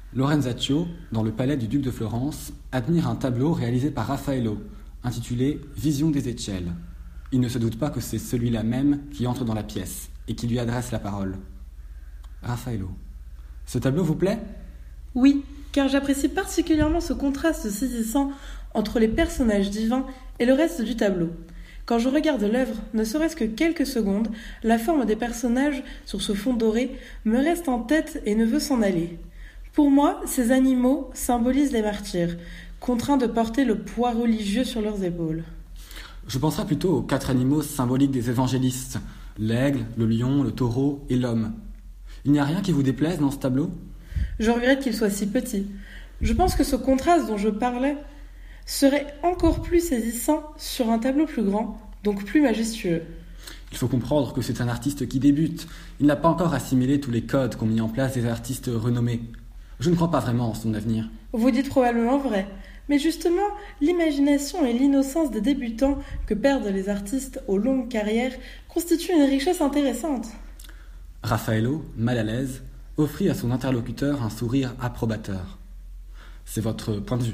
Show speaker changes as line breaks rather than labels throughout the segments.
Lorenzaccio, dans le palais du duc de Florence, admire un tableau réalisé par Raffaello, intitulé Vision des Échelles. Il ne se doute pas que c'est celui-là même qui entre dans la pièce et qui lui adresse la parole. Raffaello. Ce tableau vous plaît ?
Oui, car j'apprécie particulièrement ce contraste saisissant entre les personnages divins et le reste du tableau. Quand je regarde l'œuvre, ne serait-ce que quelques secondes, la forme des personnages sur ce fond doré me reste en tête et ne veut s'en aller. Pour moi, ces animaux symbolisent les martyrs, contraints de porter le poids religieux sur leurs épaules.
Je penserais plutôt aux 4 animaux symboliques des évangélistes, l'aigle, le lion, le taureau et l'homme. Il n'y a rien qui vous déplaise dans ce tableau ?
Je regrette qu'il soit si petit. Je pense que ce contraste dont je parlais serait encore plus saisissant sur un tableau plus grand, donc plus majestueux.
Il faut comprendre que c'est un artiste qui débute. Il n'a pas encore assimilé tous les codes qu'ont mis en place des artistes renommés. Je ne crois pas vraiment en son avenir.
Vous dites probablement vrai. Mais justement, l'imagination et l'innocence des débutants que perdent les artistes aux longues carrières constituent une richesse intéressante.
Raffaello, mal à l'aise, offrit à son interlocuteur un sourire approbateur. C'est votre point de vue.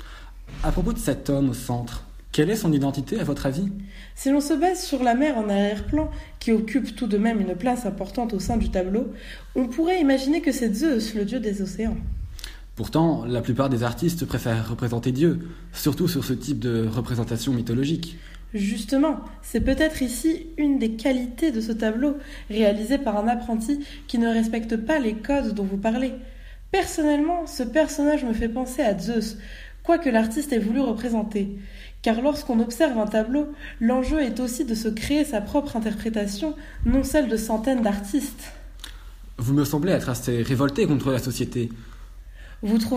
À propos de cet homme au centre, quelle est son identité à votre avis ?
Si l'on se base sur la mer en arrière-plan, qui occupe tout de même une place importante au sein du tableau, on pourrait imaginer que c'est Zeus, le dieu des océans.
Pourtant, la plupart des artistes préfèrent représenter Dieu, surtout sur ce type de représentation mythologique.
Justement, c'est peut-être ici une des qualités de ce tableau, réalisé par un apprenti qui ne respecte pas les codes dont vous parlez. Personnellement, ce personnage me fait penser à Zeus, quoi que l'artiste ait voulu représenter. Car lorsqu'on observe un tableau, l'enjeu est aussi de se créer sa propre interprétation, non celle de centaines d'artistes.
Vous me semblez être assez révolté contre la société.
Vous trouvez ?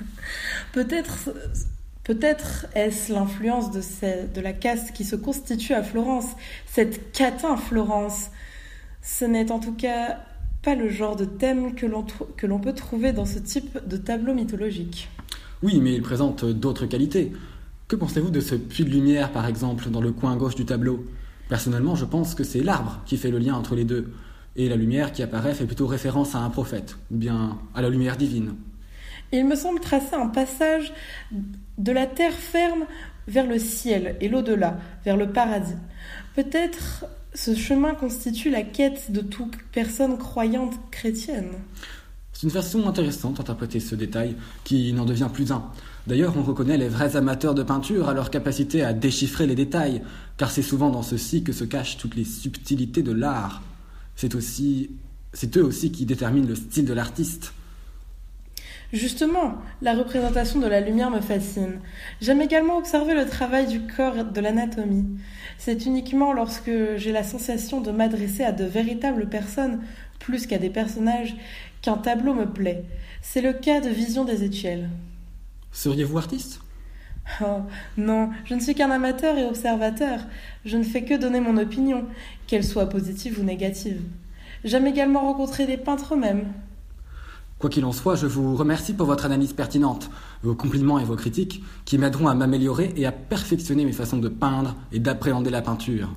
Peut-être est-ce l'influence de la caste qui se constitue à Florence, cette catin Florence. Ce n'est en tout cas pas le genre de thème que l'on peut trouver dans ce type de tableau mythologique.
Oui, mais il présente d'autres qualités. Que pensez-vous de ce puits de lumière, par exemple, dans le coin gauche du tableau ? Personnellement, je pense que c'est l'arbre qui fait le lien entre les deux. Et la lumière qui apparaît fait plutôt référence à un prophète, ou bien à la lumière divine.
Il me semble tracer un passage de la terre ferme vers le ciel et l'au-delà, vers le paradis. Peut-être ce chemin constitue la quête de toute personne croyante chrétienne.
C'est une façon intéressante d'interpréter ce détail, qui n'en devient plus un. D'ailleurs, on reconnaît les vrais amateurs de peinture à leur capacité à déchiffrer les détails, car c'est souvent dans ceux-ci que se cachent toutes les subtilités de l'art. C'est eux aussi qui déterminent le style de l'artiste.
Justement, la représentation de la lumière me fascine. J'aime également observer le travail du corps, de l'anatomie. C'est uniquement lorsque j'ai la sensation de m'adresser à de véritables personnes, plus qu'à des personnages, qu'un tableau me plaît. C'est le cas de Vision des Échelles.
Seriez-vous artiste ?
Oh, non, je ne suis qu'un amateur et observateur. Je ne fais que donner mon opinion, qu'elle soit positive ou négative. J'aime également rencontrer des peintres eux-mêmes.
Quoi qu'il en soit, je vous remercie pour votre analyse pertinente, vos compliments et vos critiques qui m'aideront à m'améliorer et à perfectionner mes façons de peindre et d'appréhender la peinture.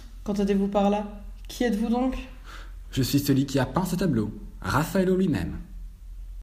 Qu'entendez-vous par là ? Qui êtes-vous donc ?
Je suis celui qui a peint ce tableau, Raffaello lui-même.